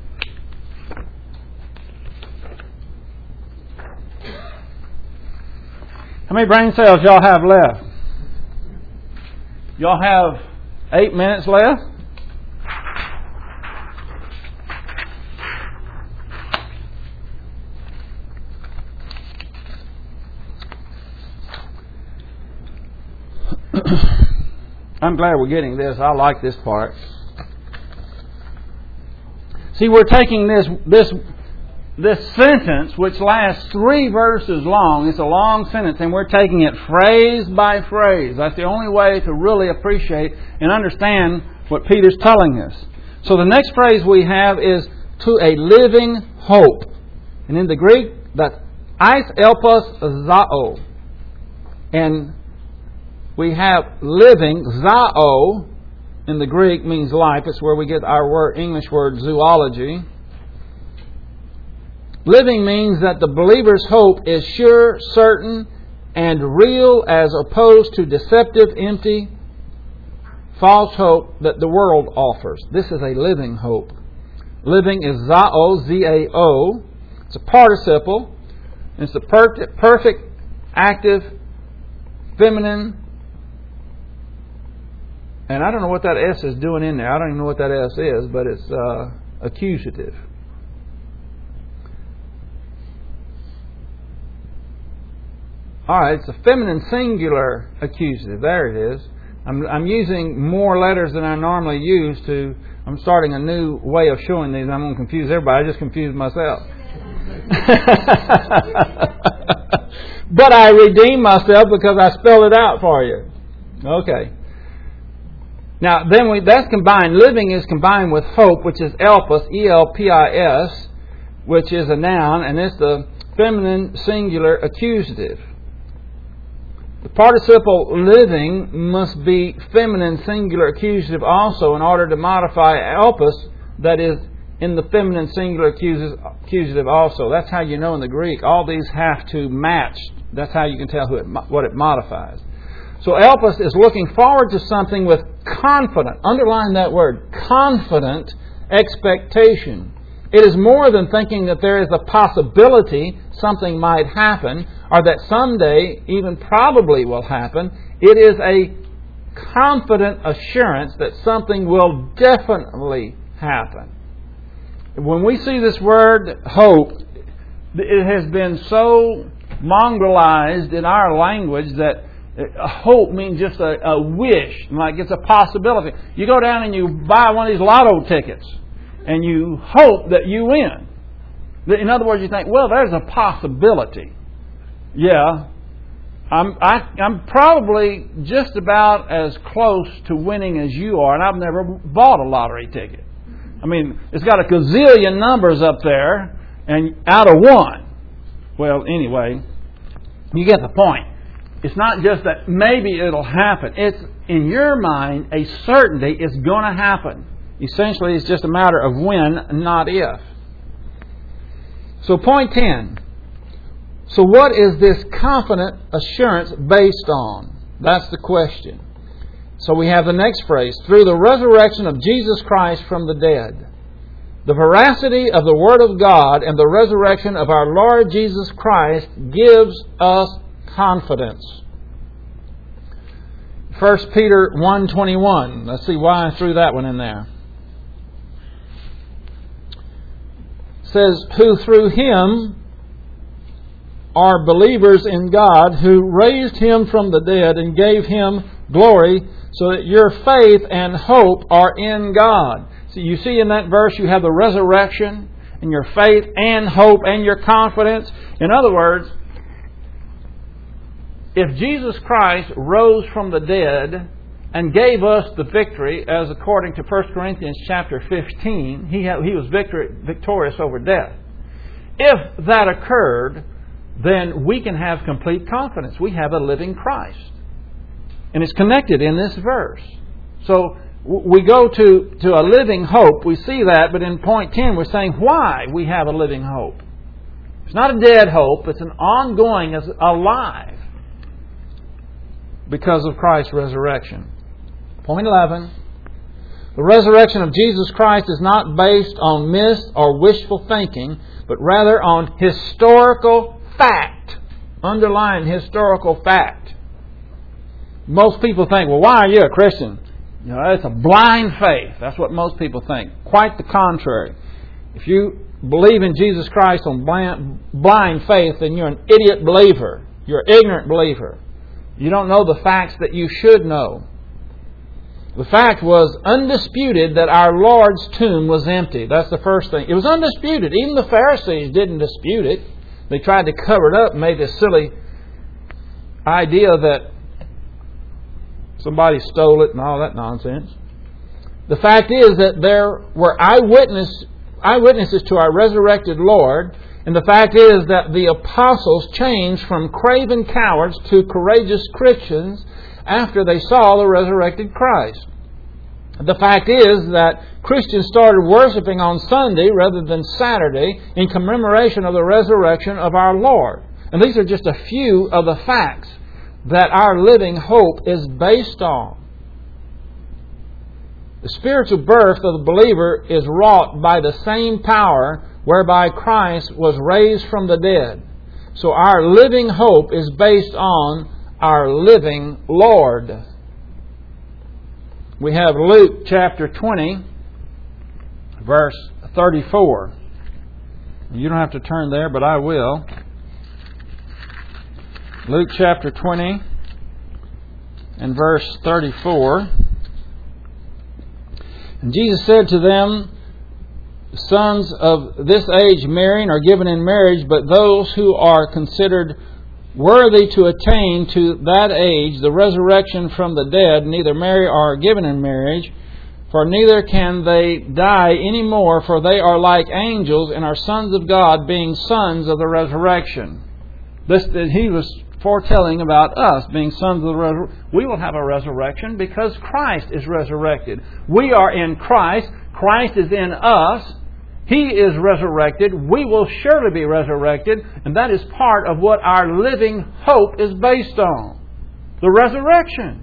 A: How many brain cells y'all have left? Y'all have eight minutes left? I'm glad we're getting this. I like this part. See, we're taking this this this sentence, which lasts three verses long. It's a long sentence, and we're taking it phrase by phrase. That's the only way to really appreciate and understand what Peter's telling us. So the next phrase we have is to a living hope. And in the Greek, that's eis elpos zao. And we have living, zao, in the Greek means life. It's where we get our word, English word zoology. Living means that the believer's hope is sure, certain, and real as opposed to deceptive, empty, false hope that the world offers. This is a living hope. Living is zao, Z A O. It's a participle. It's the perfect, perfect, active, feminine. And I don't know what that S is doing in there. I don't even know what that S is, but it's uh, accusative. All right, it's a feminine singular accusative. There it is. I'm, I'm using more letters than I normally use to... I'm starting a new way of showing these. I'm going to confuse everybody. I just confused myself. But I redeemed myself because I spelled it out for you. Okay. Now, then we, that's combined. Living is combined with hope, which is elpis, E L P I S, which is a noun, and it's the feminine singular accusative. The participle living must be feminine singular accusative also in order to modify elpis, that is in the feminine singular accusative also. That's how you know in the Greek. All these have to match. That's how you can tell who it, what it modifies. So elpis is looking forward to something with confident, underline that word, confident expectation. It is more than thinking that there is a possibility something might happen or that someday even probably will happen. It is a confident assurance that something will definitely happen. When we see this word hope, it has been so mongrelized in our language that a hope means just a, a wish, like it's a possibility. You go down and you buy one of these lotto tickets and you hope that you win. In other words, you think, well, there's a possibility. Yeah, I'm, I, I'm probably just about as close to winning as you are, and I've never bought a lottery ticket. I mean, it's got a gazillion numbers up there, and out of one. Well, anyway, you get the point. It's not just that maybe it'll happen. It's, in your mind, a certainty it's going to happen. Essentially, it's just a matter of when, not if. So, point ten. So, what is this confident assurance based on? That's the question. So, we have the next phrase. Through the resurrection of Jesus Christ from the dead. The veracity of the Word of God and the resurrection of our Lord Jesus Christ gives us confidence. First Peter one twenty-one. Let's see why I threw that one in there. It says, who through Him are believers in God, who raised Him from the dead and gave Him glory, so that your faith and hope are in God. So you see in that verse you have the resurrection and your faith and hope and your confidence. In other words, if Jesus Christ rose from the dead and gave us the victory, as according to First Corinthians chapter fifteen, He, ha- he was victor- victorious over death. If that occurred, then we can have complete confidence. We have a living Christ. And it's connected in this verse. So we go to, to a living hope. We see that, but in point ten we're saying why we have a living hope. It's not a dead hope. It's an ongoing, it's alive because of Christ's resurrection. Point eleven.
C: The resurrection of Jesus Christ is not based on myth or wishful thinking, but rather on historical fact. Underlying historical fact. Most people think, well, why are you a Christian? You know, it's a blind faith. That's what most people think. Quite the contrary. If you believe in Jesus Christ on blind, blind faith, then you're an idiot believer. You're an ignorant believer. You don't know the facts that you should know. The fact was undisputed that our Lord's tomb was empty. That's the first thing. It was undisputed. Even the Pharisees didn't dispute it. They tried to cover it up and made this silly idea that somebody stole it and all that nonsense. The fact is that there were eyewitness, eyewitnesses to our resurrected Lord. And the fact is that the apostles changed from craven cowards to courageous Christians after they saw the resurrected Christ. The fact is that Christians started worshiping on Sunday rather than Saturday in commemoration of the resurrection of our Lord. And these are just a few of the facts that our living hope is based on. The spiritual birth of the believer is wrought by the same power whereby Christ was raised from the dead. So our living hope is based on our living Lord. We have Luke chapter twenty, verse thirty-four. You don't have to turn there, but I will. Luke chapter twenty and verse thirty-four. And Jesus said to them, sons of this age marrying are given in marriage, but those who are considered worthy to attain to that age, the resurrection from the dead, neither marry or are given in marriage, for neither can they die any more, for they are like angels and are sons of God, being sons of the resurrection. This, he was foretelling about us being sons of the resurrection. We will have a resurrection because Christ is resurrected. We are in Christ. Christ is in us. He is resurrected. We will surely be resurrected. And that is part of what our living hope is based on. The resurrection.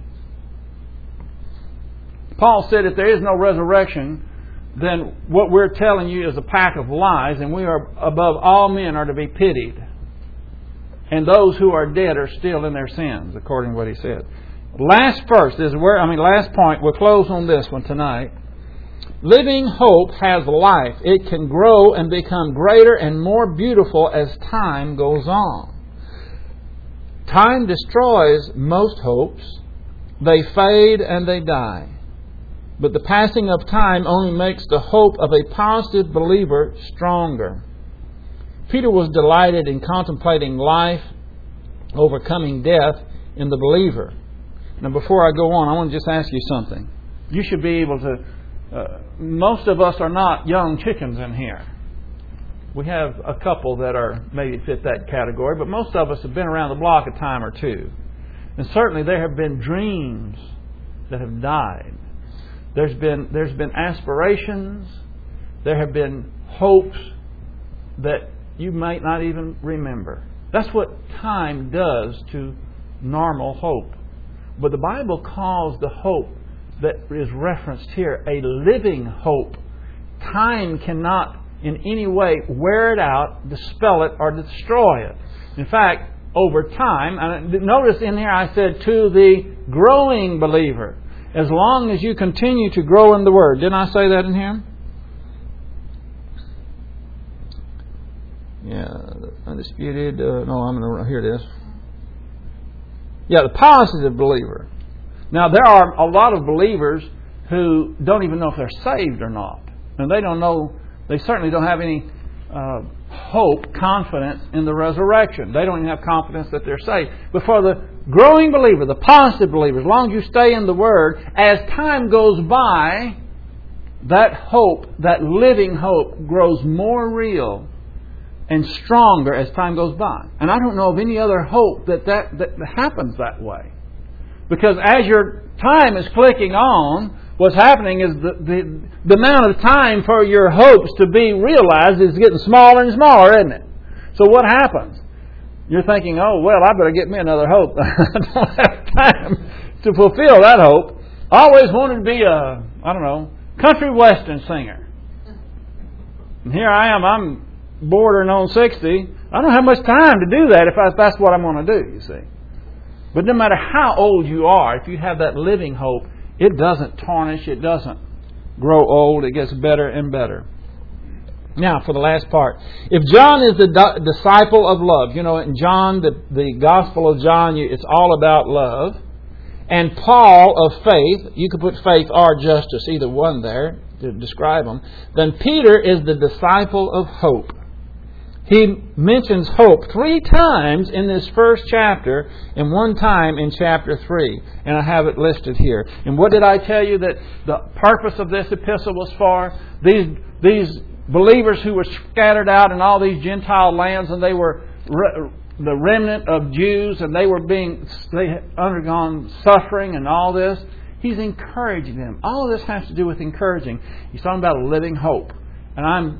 C: Paul said if there is no resurrection, then what we're telling you is a pack of lies, and we are above all men are to be pitied. And those who are dead are still in their sins, according to what he said. Last verse is where, I mean, last point. We'll close on this one tonight. Living hope has life. It can grow and become greater and more beautiful as time goes on. Time destroys most hopes. They fade and they die. But the passing of time only makes the hope of a positive believer stronger. Peter was delighted in contemplating life, overcoming death in the believer. Now, before I go on, I want to just ask you something. You should be able to... Uh, most of us are not young chickens in here. We have a couple that are maybe fit that category, but most of us have been around the block a time or two. And certainly there have been dreams that have died. There's been there's been aspirations. There have been hopes that you might not even remember. That's what time does to normal hope. But the Bible calls the hope that is referenced here a living hope. Time cannot in any way wear it out, dispel it, or destroy it. In fact, over time, and notice in here I said to the growing believer, as long as you continue to grow in the Word. Didn't I say that in here? Yeah, undisputed. Uh, no, I'm going to. Here it is. Yeah, the positive believer. Now, there are a lot of believers who don't even know if they're saved or not. And they don't know, they certainly don't have any uh, hope, confidence in the resurrection. They don't even have confidence that they're saved. But for the growing believer, the positive believer, as long as you stay in the Word, as time goes by, that hope, that living hope, grows more real and stronger as time goes by. And I don't know of any other hope that that, that happens that way. Because as your time is clicking on, what's happening is the, the, the amount of time for your hopes to be realized is getting smaller and smaller, isn't it? So what happens? You're thinking, oh, well, I better get me another hope. I don't have time to fulfill that hope. I always wanted to be a, I don't know,
A: country western singer. And here I am, I'm bordering on sixty. I don't have much time to do that if, I, if that's what I'm going to do, you see. But no matter how old you are, if you have that living hope, it doesn't tarnish, it doesn't grow old, it gets better and better. Now, for the last part. If John is the di- disciple of love, you know, in John, the, the Gospel of John, it's all about love. And Paul of faith, you could put faith or justice, either one there to describe them. Then Peter is the disciple of hope. He mentions hope three times in this first chapter and one time in chapter three. And I have it listed here. And what did I tell you that the purpose of this epistle was for? These, these believers who were scattered out in all these Gentile lands, and they were re- the remnant of Jews, and they were being, they had undergone suffering and all this. He's encouraging them. All of this has to do with encouraging. He's talking about a living hope. And I'm,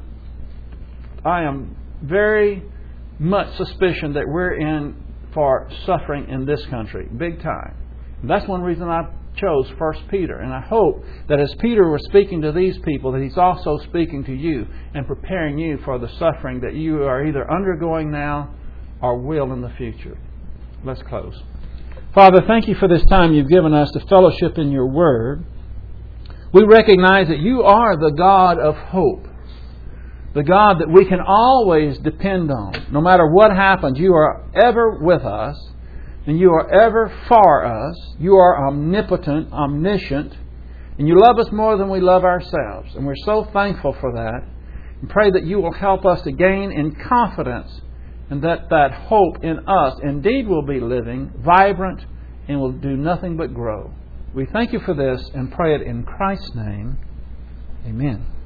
A: I am very much suspicion that we're in for suffering in this country, big time. And that's one reason I chose First Peter. And I hope that as Peter was speaking to these people, that he's also speaking to you and preparing you for the suffering that you are either undergoing now or will in the future. Let's close. Father, thank you for this time you've given us to fellowship in your Word. We recognize that you are the God of hope. The God that we can always depend on. No matter what happens, you are ever with us. And you are ever for us. You are omnipotent, omniscient. And you love us more than we love ourselves. And we're so thankful for that. And pray that you will help us to gain in confidence. And that that hope in us indeed will be living, vibrant, and will do nothing but grow. We thank you for this and pray it in Christ's name. Amen.